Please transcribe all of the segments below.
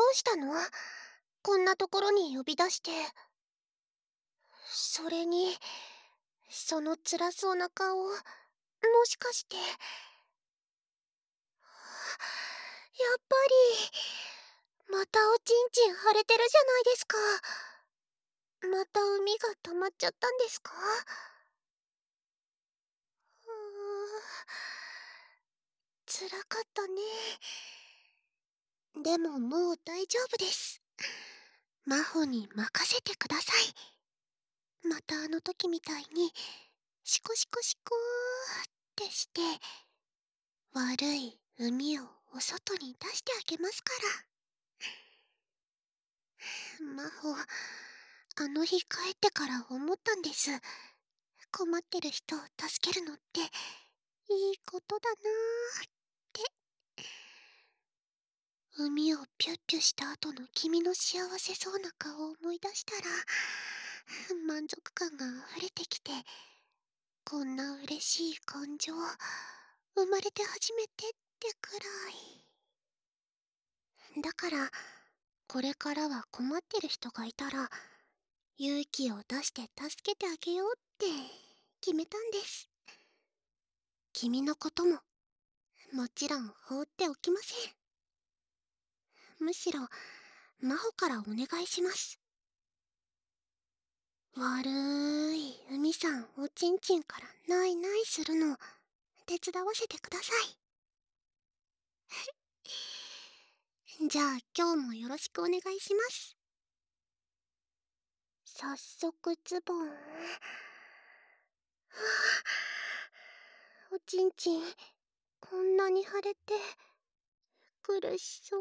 うしたの？こんなところに呼び出して。それに、その辛そうな顔、もしかして。やっぱり、またおちんちん腫れてるじゃないですか。また海が溜まっちゃったんですか？辛かったね。でももう大丈夫です。真帆に任せてください。またあの時みたいに、シコシコシコーってして、悪い海をお外に出してあげますから。真帆、あの日帰ってから思ったんです。困ってる人を助けるのっていいことだなーって。海をピュッピュした後の君の幸せそうな顔を思い出したら満足感が溢れてきて、こんな嬉しい感情生まれて初めてってくらいだから、これからは困ってる人がいたら勇気を出して助けてあげようって決めたんです。君のことももちろん放っておきません。むしろ真帆からお願いします。悪い海さんおちんちんからないないするの手伝わせてください。じゃあ今日もよろしくお願いします。早速ズボン。はあ、おちんちんこんなに腫れて苦しそう。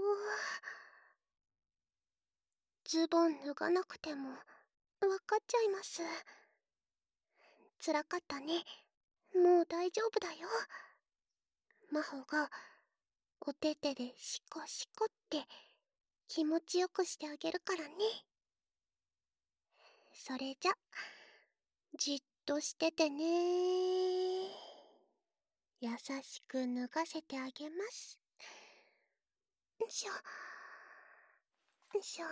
ズボン脱がなくてもわかっちゃいます。辛かったね。もう大丈夫だよ。真帆がお手手でシコシコって気持ちよくしてあげるからね。それじゃじっとしててね。優しく脱がせてあげます。しょしょい。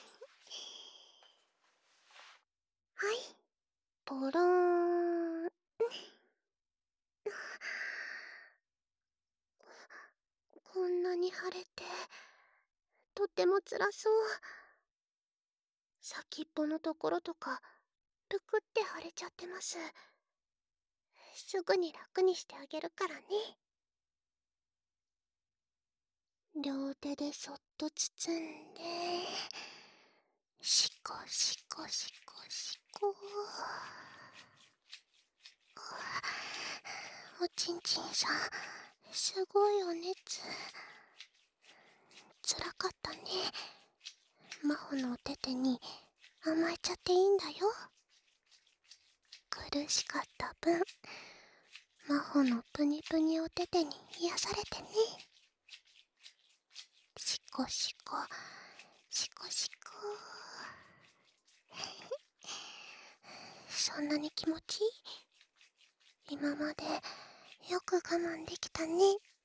はい、ポローン。こんなに腫れてとても辛そう。先っぽのところとかぷくって腫れちゃってます。すぐに楽にしてあげるからね。両手でそっと包んで、シコシコシコシコ。おちんちんさんすごいお熱。辛かったね。真帆のお手手に甘えちゃっていいんだよ。苦しかった分、真帆のプニプニお手手に癒されてね。シコシコシコシコ。そんなに気持ちいい？今までよく我慢できたね。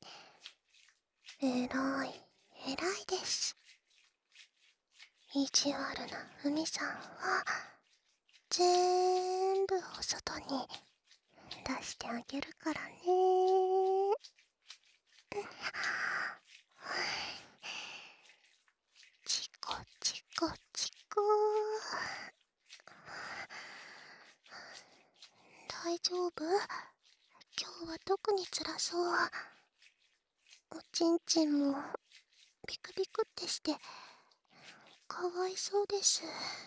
えらいえらいです。意地悪な海さんは全部お外に出してあげるからね。チコチコチコ。大丈夫？今日は特に辛そう。おちんちんもビクビクってしてかわいそうです。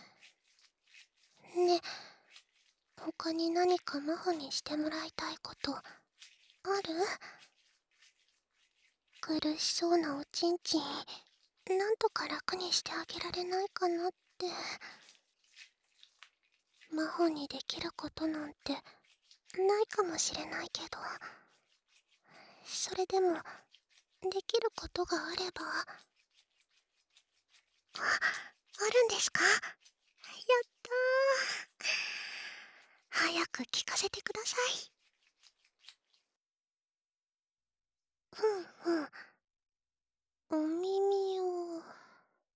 ね、他に何か真帆にしてもらいたいことある？苦しそうなおちんちんなんとか楽にしてあげられないかなって。真帆にできることなんてないかもしれないけど、それでもできることがあれば。あるんですか？やったー。早く聞かせてください。ふんふん、お耳を。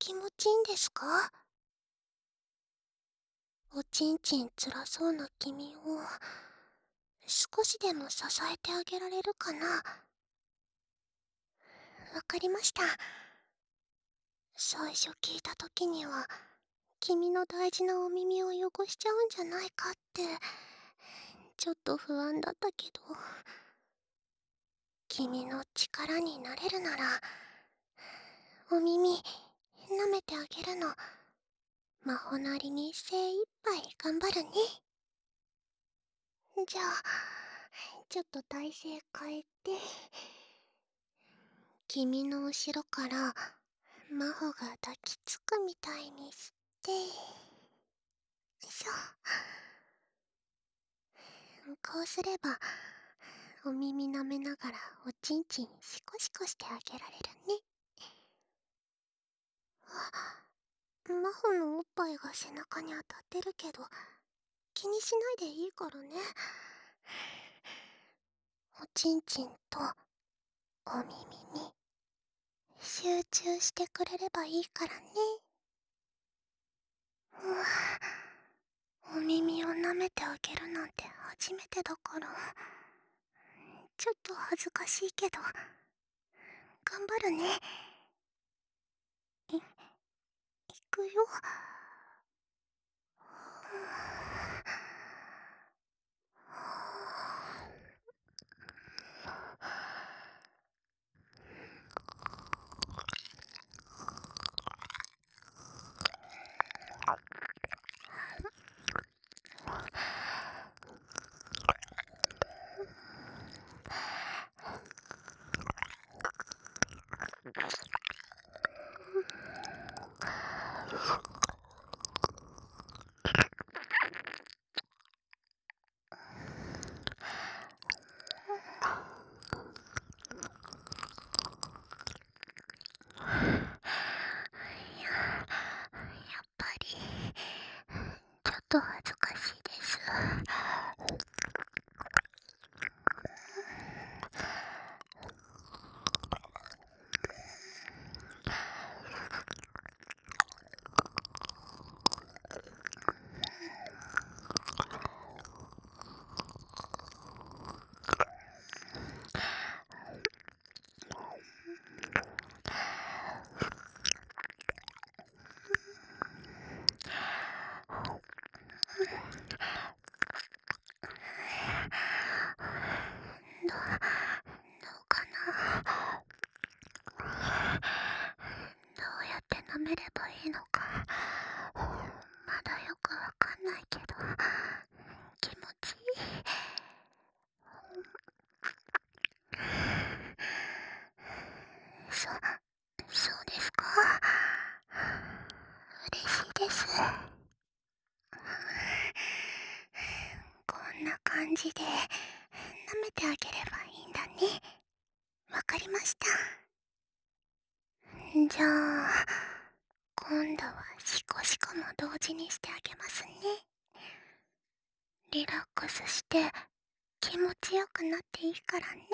気持ちいいんですか？おちんちんつらそうな君を少しでも支えてあげられるかな？わかりました。最初聞いた時には君の大事なお耳を汚しちゃうんじゃないかってちょっと不安だったけど、君の力になれるならお耳舐めてあげるの魔法なりに精一杯頑張るね。じゃあちょっと体勢変えて、君の後ろから真帆が抱きつくみたいにして、こうすればお耳舐めながらおちんちんシコシコしてあげられるね。真帆のおっぱいが背中に当たってるけど気にしないでいいからね。おちんちんとお耳に集中してくれればいいからね。お耳を舐めてあげるなんて初めてだからちょっと恥ずかしいけど頑張るね。いくよ。やっぱりちょっと恥ずかしいです。どうかな。どうやって舐めればいいのかまだよくわかんないけど気持ちいい。そうですか。嬉しいです。こんな感じで舐めてあげればいいんだね。わかりました。じゃあ今度はシコシコも同時にしてあげますね。リラックスして気持ちよくなっていいからね。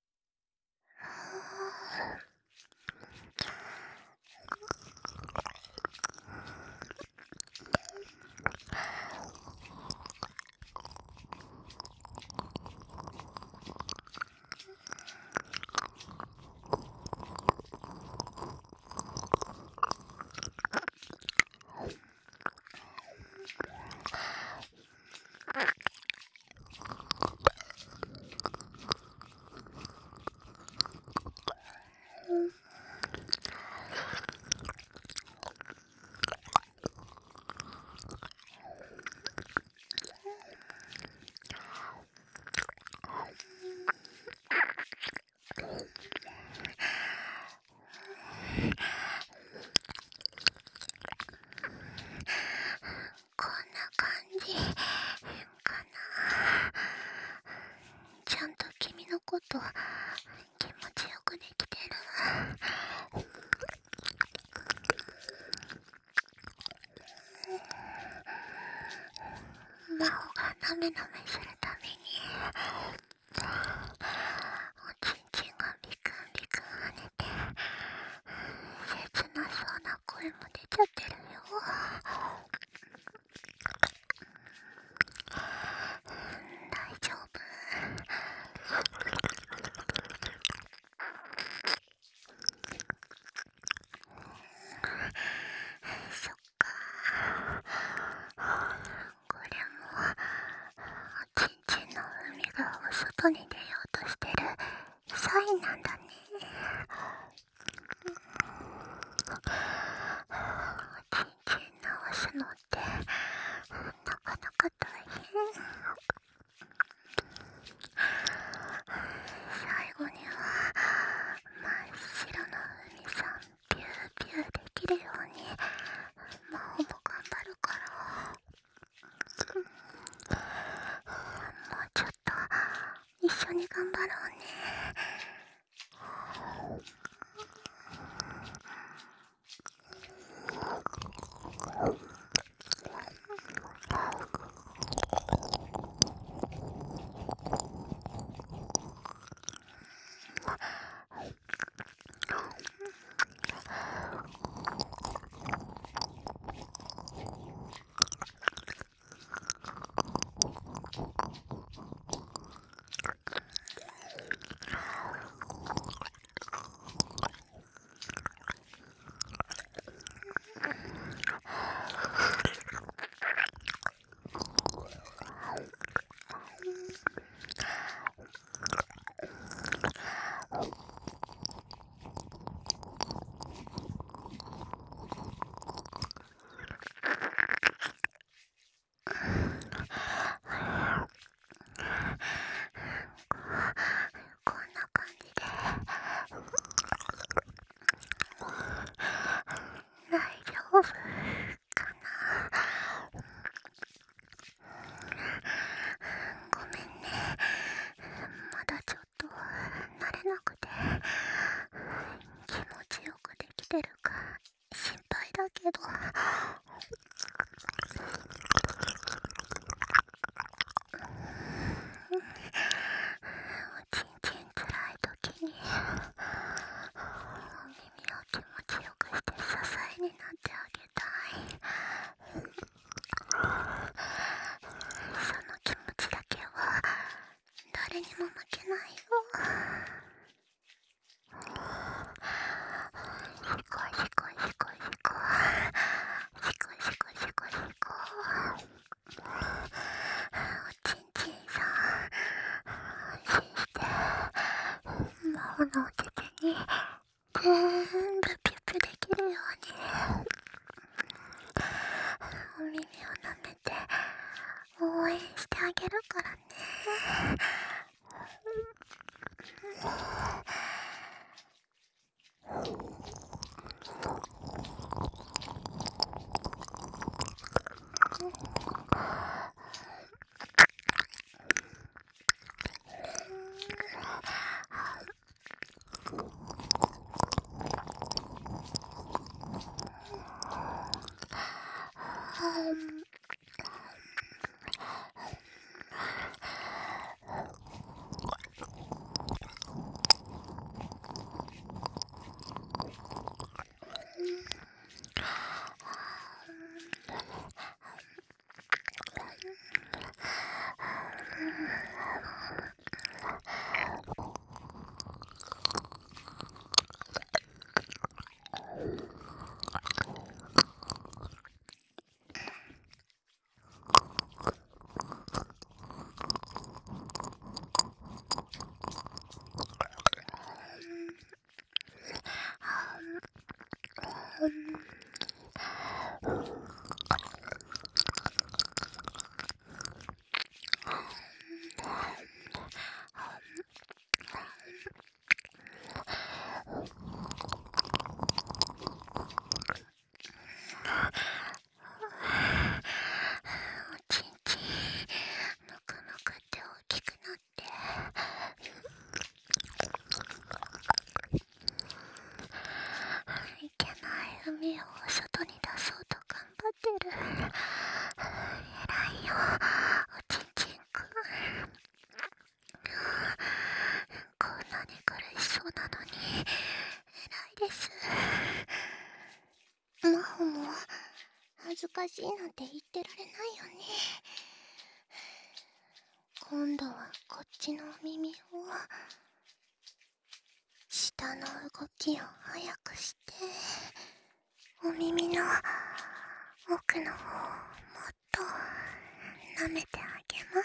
こんな感じかな。ちゃんと君のこと気持ちよくできてる。真帆がなめなめするためにおちんちんがビクンビクン跳ねて切なそうな声声も出ちゃってるよ。大丈夫。そっか。これもおちんちんの海がお外に出ようとしてるサインなんだね。おちんちん直すのってなかなか大変。最後には真っ白の海さんピューピューできるように魔法も頑張るから。もうちょっと一緒に頑張ろうね。こんな感じで大丈夫かな。ごめんね、まだちょっと慣れなくて気持ちよくできてるか心配だけど。おちんちんつらい時にお耳を気持ちよくして支えになってあげたい。その気持ちだけは誰にも負けないよ。しこいしこいしこいしこいしこいしこいしこいしこ。おちんちんさん安心して魔法のお手手に全部ピュッピュできるようにお耳を舐めて応援してあげるからね。 難しいなんて言ってられないよね。今度はこっちのお耳を、下の動きを速くして、お耳の奥の方をもっと舐めてあげます。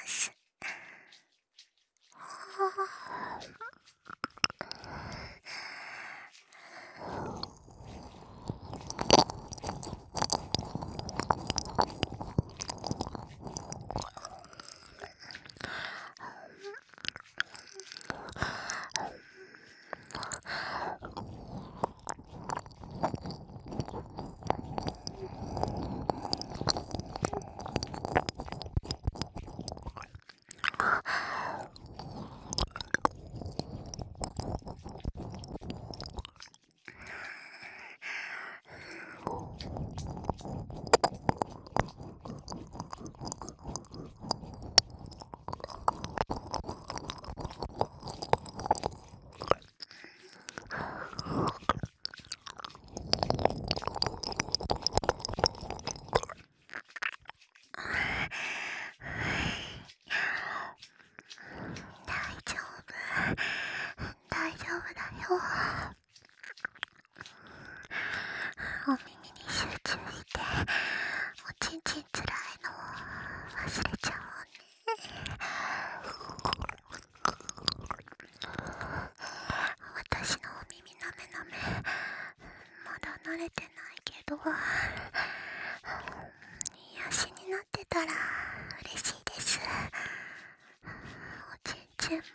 大丈夫だよ。お耳に集中しておちんちんつらいのを忘れちゃおうね。私のお耳なめなめ、まだ慣れてないけど、癒しになってたら嬉しいです。おちんちんも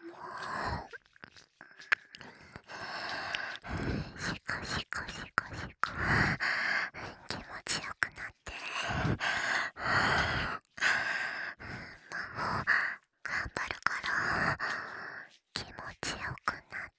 シコシコシコシコ気持ちよくなって、魔法頑張るから気持ちよくなって、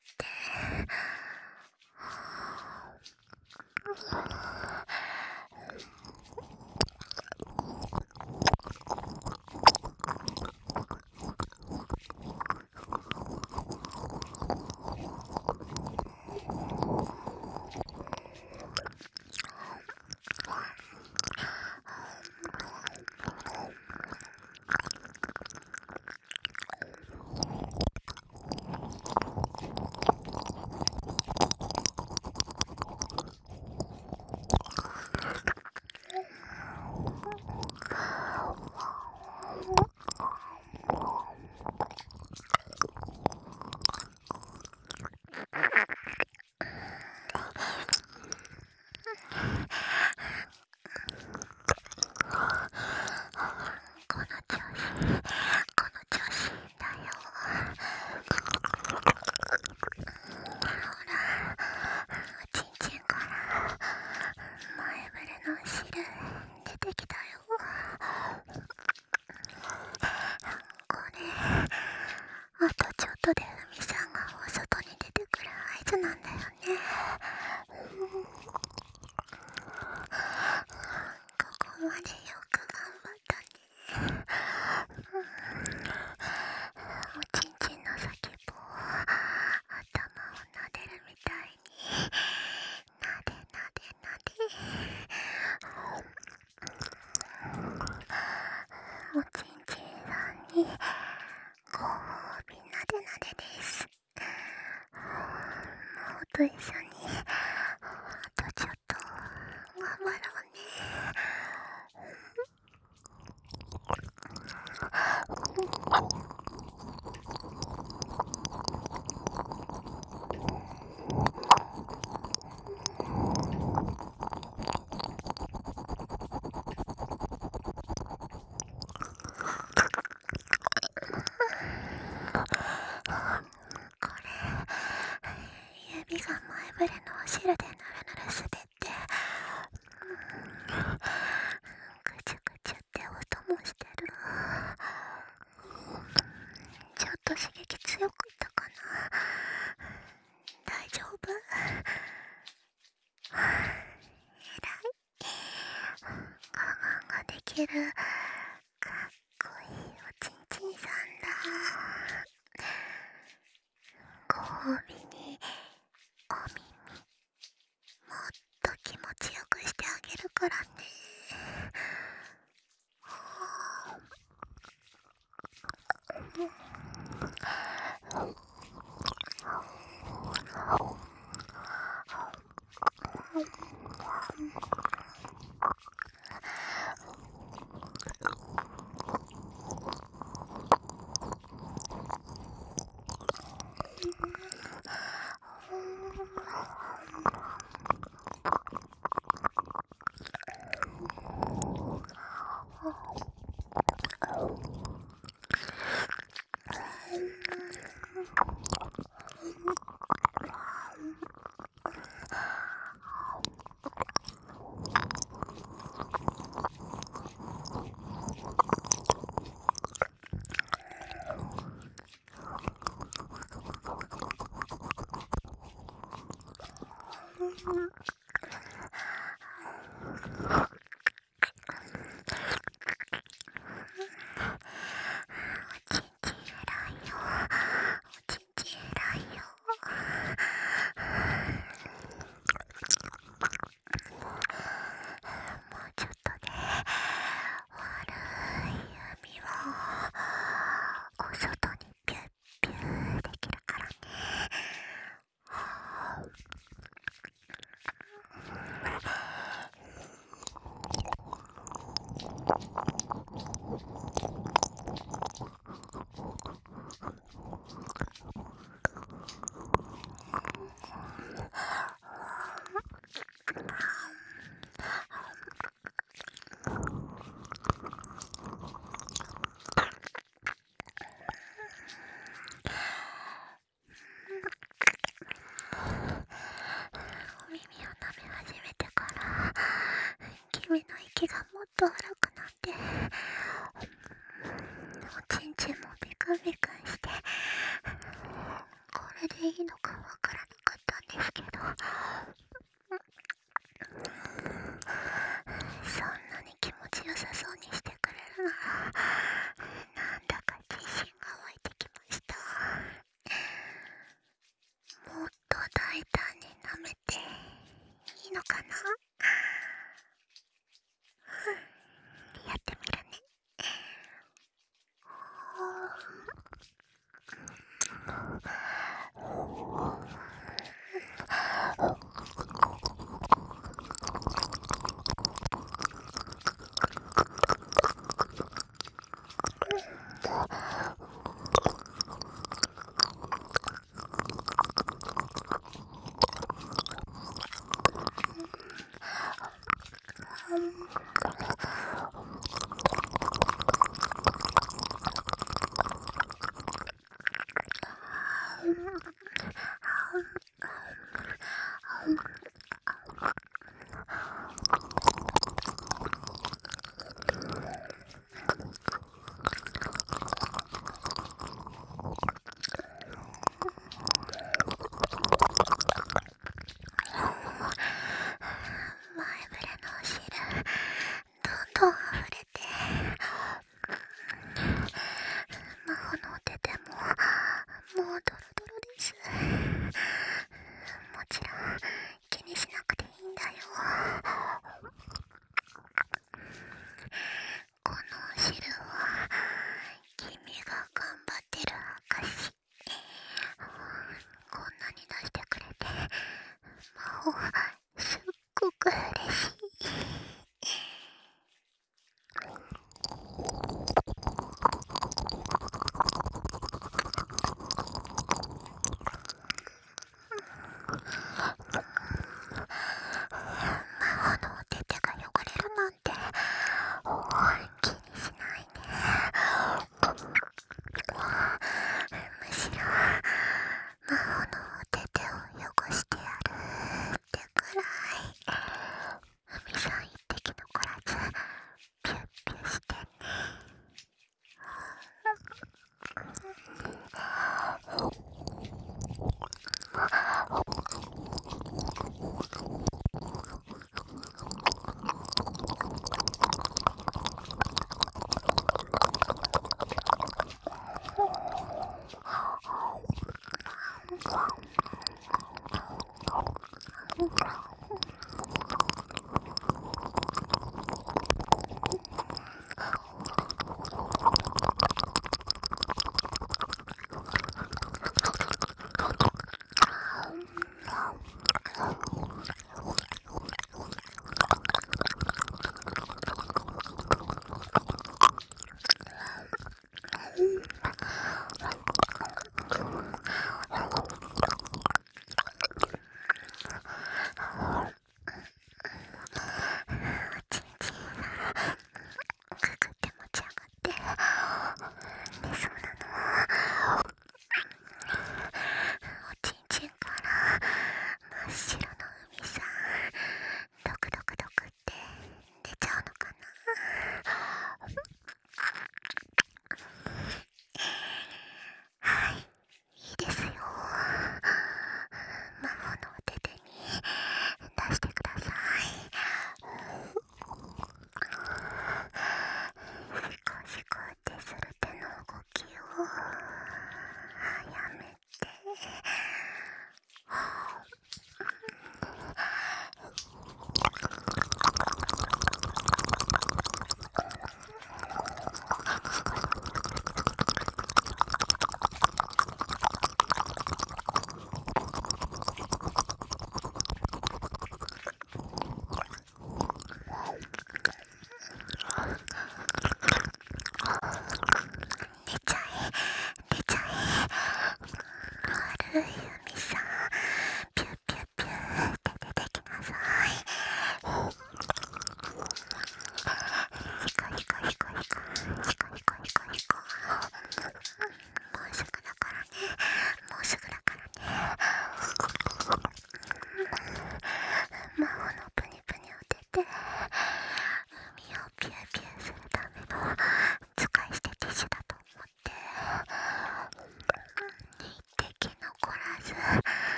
この調子だよ。ほら、おちんちんから前触れの汁出てきたよ。これ、あとちょっとで海さんがお外に出てくる合図なんだよね。ここまでよく頑張ったね。おちんちんの先っぽを頭を撫でるみたいになでなでなで、おちんちんさんにご褒美なでなでです。魔法と一緒にあとちょっと頑張ろうね。これ、指が前触れのお汁でぬるぬる滑って、ぐちゅぐちゅって音もしてる。ちょっと刺激強かったかな。大丈夫？偉い。我慢ができるかっこいいおちんちんさんだ。ご褒美にお耳もっと気持ちよくしてあげるからね。 君の息がもっと荒くなって、おちんちんもビクンビクンして、これでいいのかわからなかったんですけど、そんなに気持ちよさそうにしてくれるなら、なんだか自信が湧いてきました。もっと大胆に舐めていいのかな？やってみるね。前触れのお汁、どんどん溢れ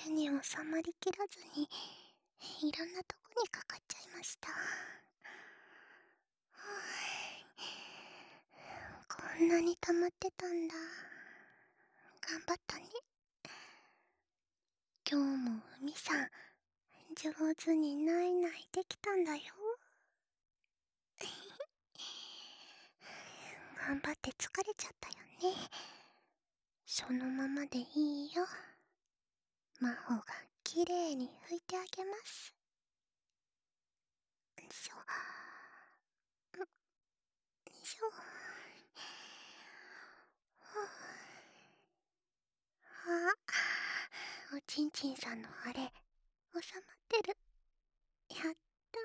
手に収まりきらずにいろんなとこにかかっちゃいました。こんなに溜まってたんだ。頑張ったね。今日も海さん上手にないないできたんだよ。頑張って疲れちゃったよね。そのままでいいよ。魔法がきれいに拭いてあげます。しょよいしょ。あ、おちんちんさんのあれ収まってる。やった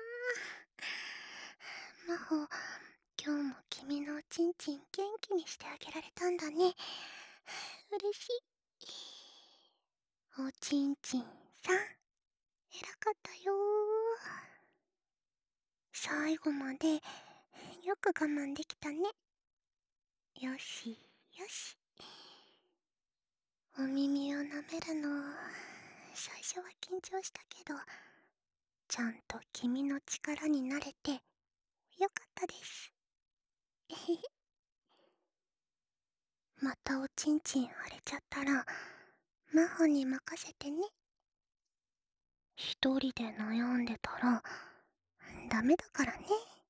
ー。魔法、今日も君のおちんちん元気にしてあげられたんだね。嬉しい。おちんちんさん、偉かったよー。最後までよく我慢できたね。よしよし。お耳を舐めるの最初は緊張したけど、ちゃんと君の力になれてよかったです。えへへ。またおちんちん腫れちゃったら魔法に任せてね。一人で悩んでたらダメだからね。